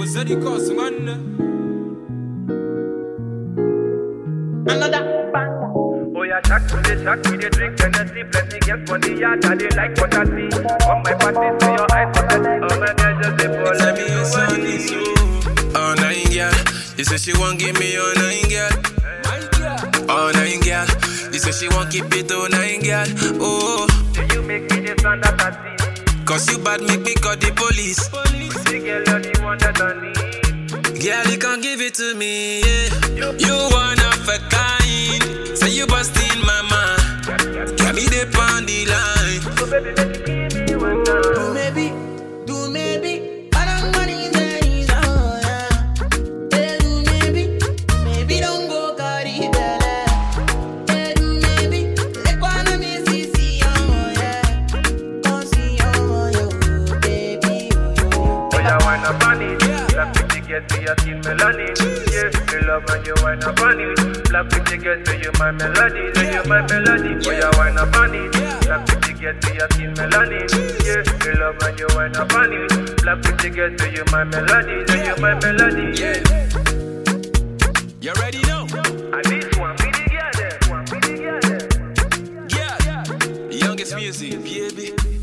Zeddy Cos, man. Another banger. Oh yeah, shack with the drink and the sleep. Let me get on the yard, I they like what I see. On my party, see your eyes on the oh my God, just they fall. Tell me your son is you. All nine girl, you say she won't give me all nine girl. All nine girl, you say she won't keep it all nine girl. Oh, Do you make me the son that I see? cause you bad make me call the police. The girl, you're the one that I need. Girl, you can't give it to me, yeah. You one of a kind. Say you busting my mind. Get me the on the line. So baby, let me give me one now. Do maybe. I don't want it is oh yeah. Do maybe don't go carry belle. Do maybe. Let one me see oh yeah. Oh see oh yo baby oh. Oh yeah, wine up on it. Black pretty girl, see your skin melanin. Yeah, me love when you wine up on it. Black pretty girl, say you my melody, say you my melody. Oh yeah, wine up on it. Black pretty girl, see your skin melanin. Yeah, me love when you wine up on it. Black pretty girl, say you my melody, say you my melody. Yeah. You ready now? And this one, be the girl there. One, be the girl there. Yeah. Youngest music, baby.